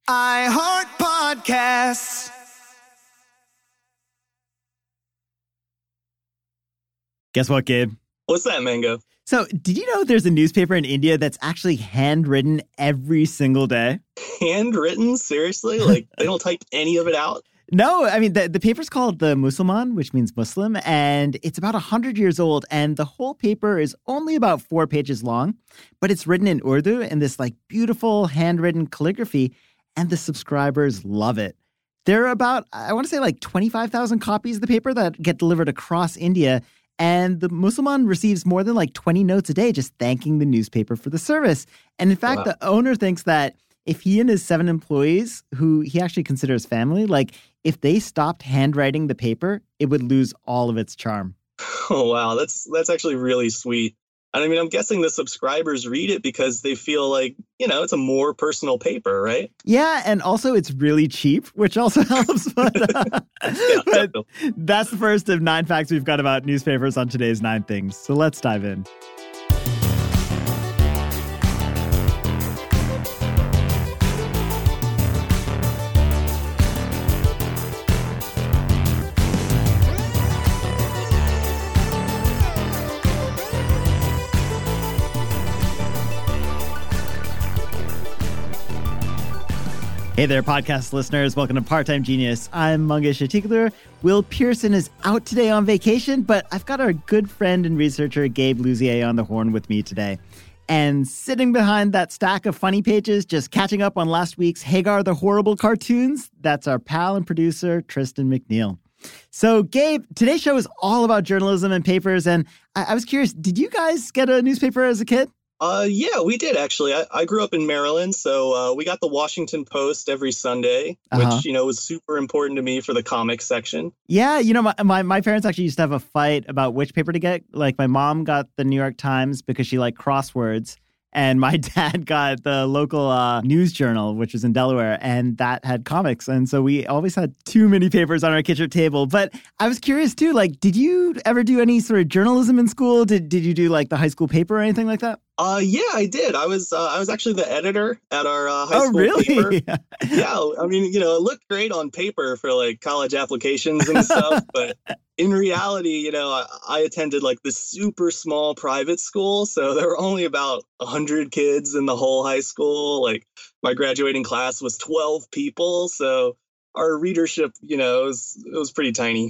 I heart podcasts. Guess what, Gabe? What's that, Mango? So, did you know there's a newspaper in India that's actually handwritten every single day? Handwritten? Seriously? Like, they don't type any of it out? No, I mean, the paper's called the Musalman, which means Muslim, and it's about 100 years old, and the whole paper is only about 4 pages long, but it's written in Urdu in this, like, beautiful handwritten calligraphy, and the subscribers love it. There are about, I want to say, like 25,000 copies of the paper that get delivered across India, and the Musalman receives more than like 20 notes a day just thanking the newspaper for the service. And in fact, the owner thinks that if he and his 7 employees, who he actually considers family, like if they stopped handwriting the paper, it would lose all of its charm. Oh, wow. That's actually really sweet. And I mean, I'm guessing the subscribers read it because they feel like, it's a more personal paper, right? Yeah, and also it's really cheap, which also helps. But that's the first of 9 facts we've got about newspapers on today's 9 Things. So let's dive in. Hey there, podcast listeners. Welcome to Part-Time Genius. I'm Mangesh Atikler. Will Pearson is out today on vacation, but I've got our good friend and researcher Gabe Luzier on the horn with me today. And sitting behind that stack of funny pages, just catching up on last week's Hagar the Horrible cartoons, that's our pal and producer, Tristan McNeil. So, Gabe, today's show is all about journalism and papers, and I was curious, did you guys get a newspaper as a kid? Yeah, we did, actually. I grew up in Maryland, so we got the Washington Post every Sunday, which, was super important to me for the comics section. Yeah, my parents actually used to have a fight about which paper to get. Like, my mom got the New York Times because she liked crosswords, and my dad got the local news journal, which was in Delaware, and that had comics. And so we always had too many papers on our kitchen table. But I was curious, too, like, did you ever do any sort of journalism in school? Did you do, like, the high school paper or anything like that? Yeah, I did. I was actually the editor at our high school really? paper. Yeah, I mean, it looked great on paper for like college applications and stuff, but in reality, I attended like this super small private school, so there were only about 100 kids in the whole high school. Like my graduating class was 12 people, so our readership, it was pretty tiny.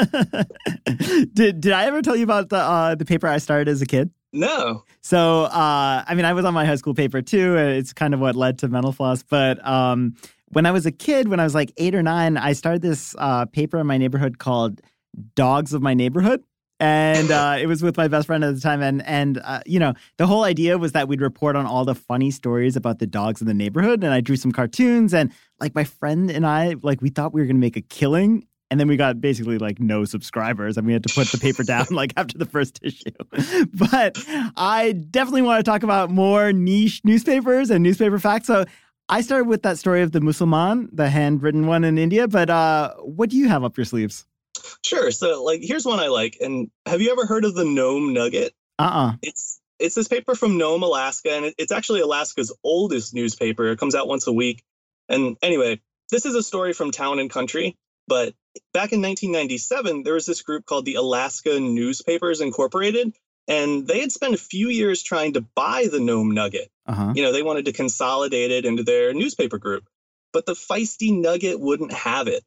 Did I ever tell you about the paper I started as a kid? No. So, I mean, I was on my high school paper too. It's kind of what led to Mental Floss. But when I was a kid, when I was like 8 or 9, I started this paper in my neighborhood called Dogs of My Neighborhood. And it was with my best friend at the time. And the whole idea was that we'd report on all the funny stories about the dogs in the neighborhood. And I drew some cartoons. And like my friend and I, like we thought we were going to make a killing. And then we got basically like no subscribers and we had to put the paper down like after the first issue. But I definitely want to talk about more niche newspapers and newspaper facts. So I started with that story of the Musalman, the handwritten one in India. But what do you have up your sleeves? Sure. So like, here's one I like. And have you ever heard of the Nome Nugget? It's this paper from Nome, Alaska. And it's actually Alaska's oldest newspaper. It comes out once a week. And anyway, this is a story from Town and Country. But back in 1997, there was this group called the Alaska Newspapers Incorporated, and they had spent a few years trying to buy the Nome Nugget. They wanted to consolidate it into their newspaper group, but the feisty Nugget wouldn't have it.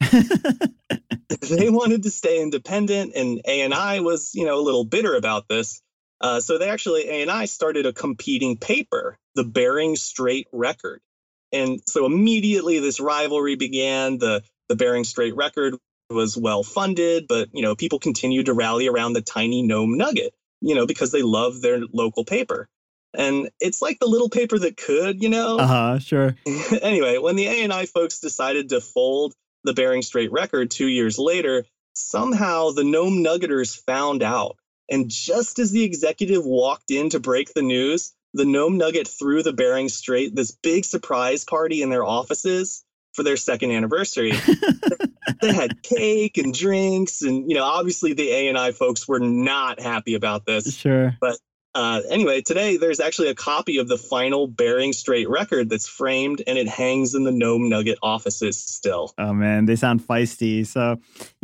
They wanted to stay independent, and ANI was, a little bitter about this. So ANI started a competing paper, the Bering Strait Record. And so immediately this rivalry began. The Bering Strait Record was well funded, but, people continued to rally around the tiny Nome Nugget, because they love their local paper. And it's like the little paper that could, Sure. Anyway, when the ANI folks decided to fold the Bering Strait Record 2 years later, somehow the Nome Nuggeters found out. And just as the executive walked in to break the news, the Nome Nugget threw the Bering Strait this big surprise party in their offices for their second anniversary. They had cake and drinks, and obviously the ANI folks were not happy about this. Sure. But Anyway, today there's actually a copy of the final Bering Strait record that's framed, and it hangs in the Nome Nugget offices still. Oh, man, they sound feisty. So,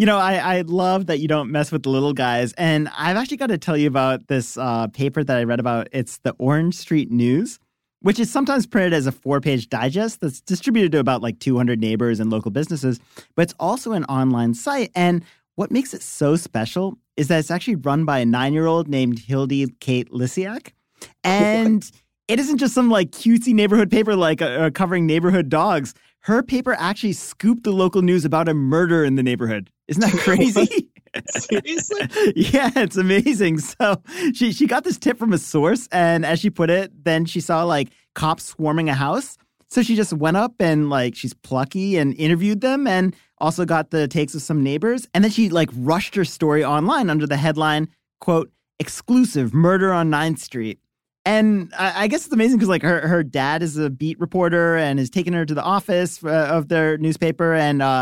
I love that you don't mess with the little guys. And I've actually got to tell you about this paper that I read about. It's the Orange Street News, which is sometimes printed as a 4-page digest that's distributed to about 200 neighbors and local businesses. But it's also an online site. And what makes it so special is that it's actually run by a 9-year-old named Hildy Kate Lysiak. And it isn't just some cutesy neighborhood paper covering neighborhood dogs. Her paper actually scooped the local news about a murder in the neighborhood. Isn't that crazy? Seriously? Yeah, it's amazing. So she got this tip from a source, and as she put it, then she saw cops swarming a house. So she just went up and she's plucky and interviewed them and also got the takes of some neighbors. And then she rushed her story online under the headline, quote, "Exclusive Murder on 9th Street." And I guess it's amazing because her dad is a beat reporter and has taken her to the office of their newspaper.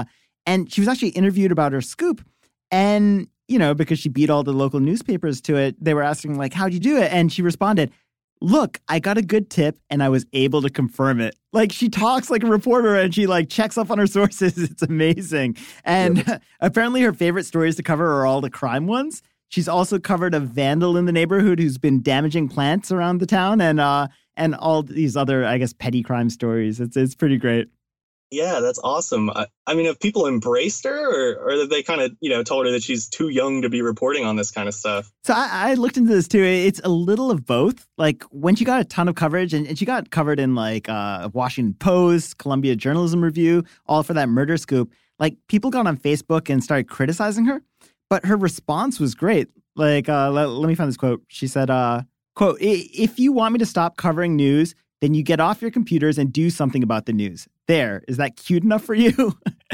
And she was actually interviewed about her scoop. And, because she beat all the local newspapers to it, they were asking how'd you do it? And she responded, "Look, I got a good tip and I was able to confirm it." She talks like a reporter and she checks up on her sources. It's amazing. And apparently her favorite stories to cover are all the crime ones. She's also covered a vandal in the neighborhood who's been damaging plants around the town and all these other, I guess, petty crime stories. It's pretty great. Yeah, that's awesome. I mean, have people embraced her or have they kind of, told her that she's too young to be reporting on this kind of stuff? So I looked into this too. It's a little of both. When she got a ton of coverage and she got covered in Washington Post, Columbia Journalism Review, all for that murder scoop, people got on Facebook and started criticizing her. But her response was great. Let me find this quote. She said, quote, "If you want me to stop covering news, then you get off your computers and do something about the news. There, is that cute enough for you?"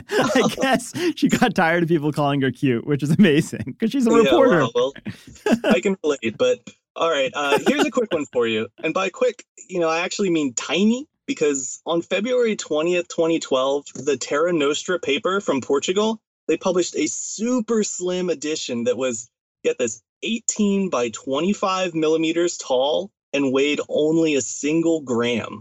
I guess she got tired of people calling her cute, which is amazing because she's a reporter. Yeah, well, I can relate. But all right, here's a quick one for you. And by quick, I actually mean tiny, because on February 20th, 2012, the Terra Nostra paper from Portugal, they published a super slim edition that was, get this, 18 by 25 millimeters tall and weighed only a single gram.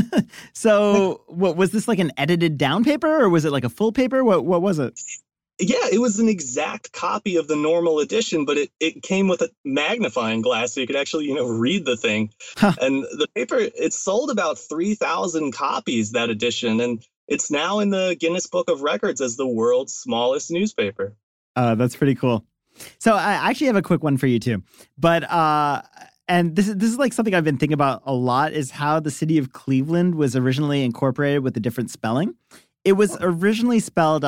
So what was this, an edited down paper or was it a full paper? What was it? Yeah, it was an exact copy of the normal edition, but it came with a magnifying glass so you could actually, read the thing. Huh. And the paper, it sold about 3,000 copies, that edition, and it's now in the Guinness Book of Records as the world's smallest newspaper. That's pretty cool. So I actually have a quick one for you too. But and this is something I've been thinking about a lot, is how the city of Cleveland was originally incorporated with a different spelling. It was originally spelled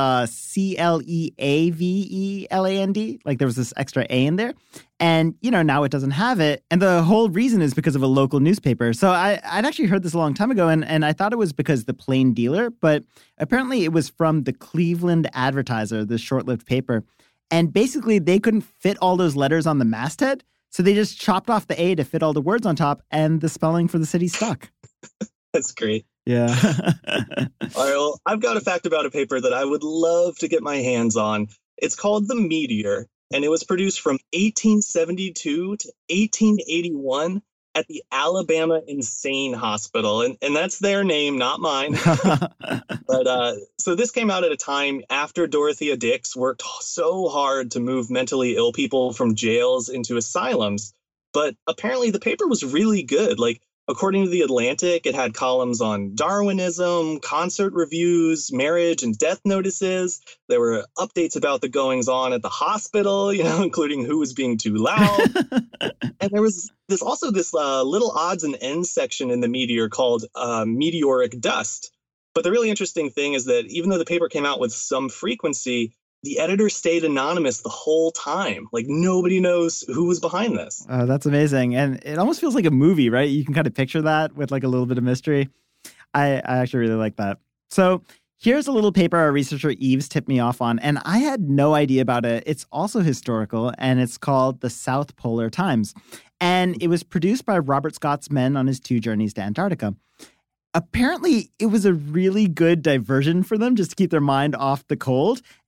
Cleaveland. There was this extra A in there. And, now it doesn't have it. And the whole reason is because of a local newspaper. So I'd actually heard this a long time ago, and I thought it was because the Plain Dealer, but apparently it was from the Cleveland Advertiser, the short-lived paper. And basically they couldn't fit all those letters on the masthead. So they just chopped off the A to fit all the words on top, and the spelling for the city stuck. That's great. Yeah. All right, well, I've got a fact about a paper that I would love to get my hands on. It's called The Meteor, and it was produced from 1872 to 1881 at the Alabama Insane Hospital. And that's their name, not mine. But so this came out at a time after Dorothea Dix worked so hard to move mentally ill people from jails into asylums. But apparently the paper was really good. According to The Atlantic, it had columns on Darwinism, concert reviews, marriage and death notices. There were updates about the goings-on at the hospital, including who was being too loud. And there was this little odds and ends section in the Meteor called meteoric dust. But the really interesting thing is that even though the paper came out with some frequency, the editor stayed anonymous the whole time. Nobody knows who was behind this. That's amazing. And it almost feels like a movie, right? You can kind of picture that with a little bit of mystery. I actually really like that. So here's a little paper our researcher Eves tipped me off on, and I had no idea about it. It's also historical, and it's called the South Polar Times. And it was produced by Robert Scott's men on his 2 journeys to Antarctica. Apparently, it was a really good diversion for them just to keep their mind off the cold.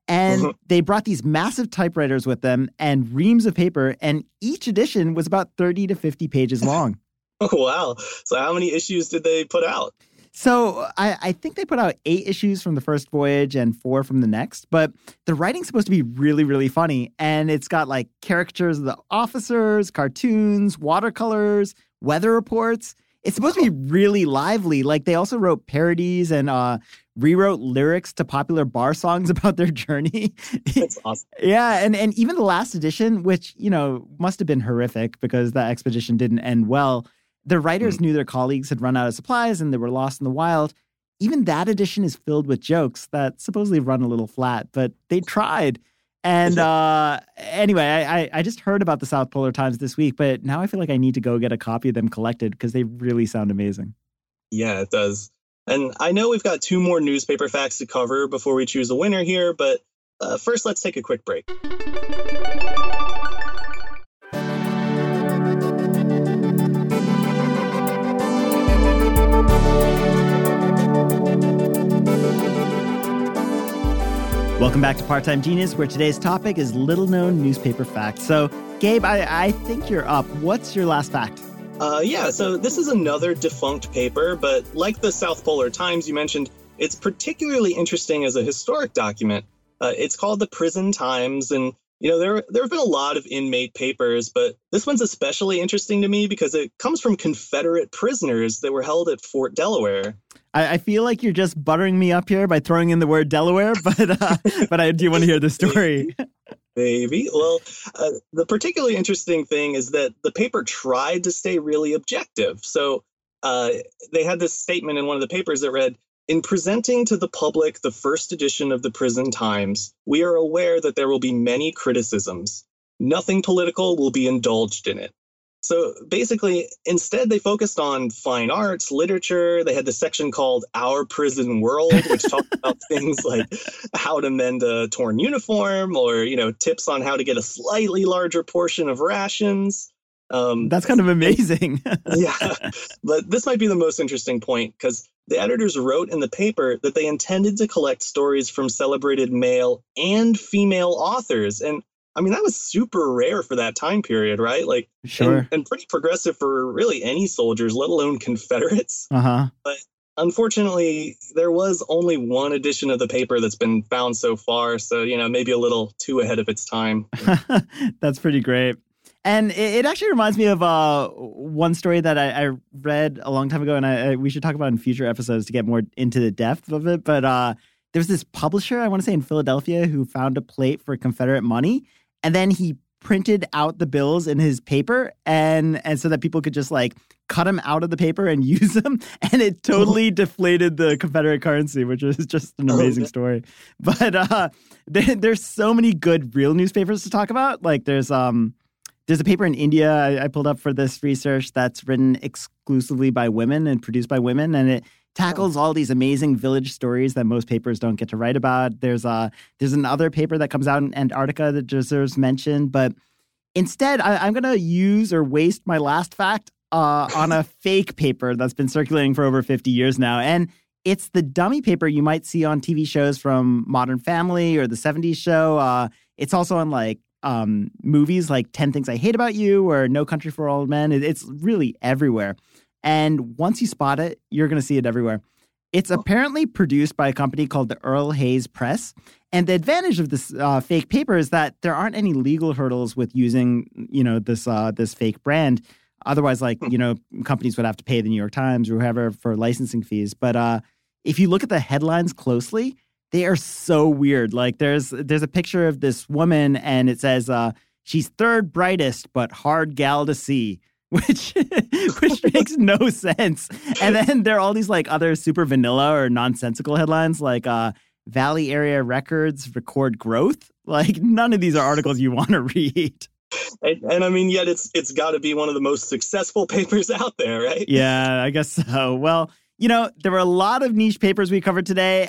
And they brought these massive typewriters with them and reams of paper, and each edition was about 30 to 50 pages long. Oh, wow. So how many issues did they put out? So I think they put out 8 issues from the first voyage and 4 from the next, but the writing's supposed to be really, really funny. And it's got like caricatures of the officers, cartoons, watercolors, weather reports. It's supposed to be really lively. Like they also wrote parodies and rewrote lyrics to popular bar songs about their journey. That's awesome. Yeah, and even the last edition, which, must have been horrific because that expedition didn't end well. The writers knew their colleagues had run out of supplies and they were lost in the wild. Even that edition is filled with jokes that supposedly run a little flat, but they tried. And anyway, I just heard about the South Polar Times this week, but now I feel like I need to go get a copy of them collected because they really sound amazing. Yeah, it does. And I know we've got 2 more newspaper facts to cover before we choose a winner here, but first let's take a quick break. Welcome back to Part-Time Genius, where today's topic is little-known newspaper facts. So, Gabe, I think you're up. What's your last fact? So this is another defunct paper, but like the South Polar Times you mentioned, it's particularly interesting as a historic document. It's called the Prison Times, and there have been a lot of inmate papers, but this one's especially interesting to me because it comes from Confederate prisoners that were held at Fort Delaware. I feel like you're just buttering me up here by throwing in the word Delaware, but I do want to hear the story. Maybe. Well, the particularly interesting thing is that the paper tried to stay really objective. So they had this statement in one of the papers that read, "In presenting to the public the first edition of the Prison Times, we are aware that there will be many criticisms. Nothing political will be indulged in it." So basically, instead, they focused on fine arts, literature. They had this section called Our Prison World, which talked about things like how to mend a torn uniform or, tips on how to get a slightly larger portion of rations. That's kind of amazing. Yeah, but this might be the most interesting point because the editors wrote in the paper that they intended to collect stories from celebrated male and female authors. And I mean, that was super rare for that time period, right? Like, sure. And pretty progressive for really any soldiers, let alone Confederates. Uh-huh. But unfortunately, there was only one edition of the paper that's been found so far. So, maybe a little too ahead of its time. That's pretty great. And it actually reminds me of one story that I read a long time ago, and we should talk about in future episodes to get more into the depth of it. But there was this publisher, I want to say in Philadelphia, who found a plate for Confederate money. And then he printed out the bills in his paper and so that people could just like cut them out of the paper and use them. And it totally deflated the Confederate currency, which is just an amazing story. But there's so many good real newspapers to talk about. Like there's a paper in India I pulled up for this research that's written exclusively by women and produced by women. And it tackles all these amazing village stories that most papers don't get to write about. There's another paper that comes out in Antarctica that deserves mention. But instead, I'm going to use or waste my last fact on a fake paper that's been circulating for over 50 years now. And it's the dummy paper you might see on TV shows from Modern Family or the 70s show. It's also on like movies like 10 Things I Hate About You or No Country for Old Men. It's really everywhere. And once you spot it, you're going to see it everywhere. It's apparently produced by a company called the Earl Hayes Press. And the advantage of this fake paper is that there aren't any legal hurdles with using, this fake brand. Otherwise, companies would have to pay the New York Times or whoever for licensing fees. But if you look at the headlines closely, they are so weird. Like there's a picture of this woman and it says, she's third brightest, but hard gal to see. Which makes no sense. And then there are all these like other super vanilla or nonsensical headlines like Valley Area Records record growth. Like none of these are articles you want to read. And I mean, yet it's got to be one of the most successful papers out there, right? Yeah, I guess so. Well, there were a lot of niche papers we covered today.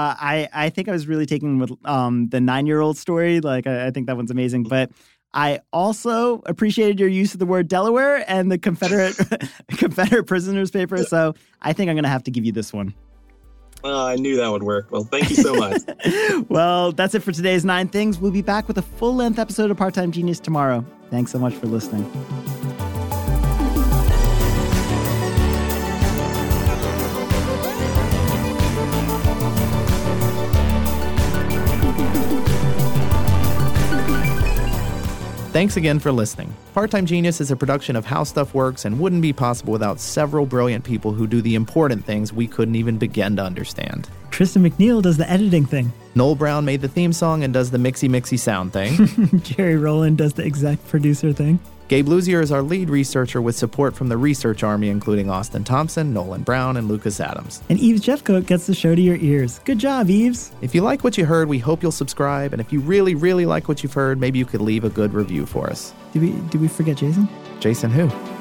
I think I was really taking with the 9-year-old story. Like I think that one's amazing, but I also appreciated your use of the word Delaware and the Confederate prisoners paper. So I think I'm going to have to give you this one. I knew that would work. Well, thank you so much. Well, that's it for today's 9 Things. We'll be back with a full-length episode of Part-Time Genius tomorrow. Thanks so much for listening. Thanks again for listening. Part-Time Genius is a production of How Stuff Works and wouldn't be possible without several brilliant people who do the important things we couldn't even begin to understand. Tristan McNeil does the editing thing. Noel Brown made the theme song and does the mixy sound thing. Jerry Rowland does the exec producer thing. Gabe Luzier is our lead researcher with support from the research army, including Austin Thompson, Nolan Brown, and Lucas Adams. And Eves Jeffcoat gets the show to your ears. Good job, Eves. If you like what you heard, we hope you'll subscribe. And if you really, really like what you've heard, maybe you could leave a good review for us. Did we forget Jason? Jason who?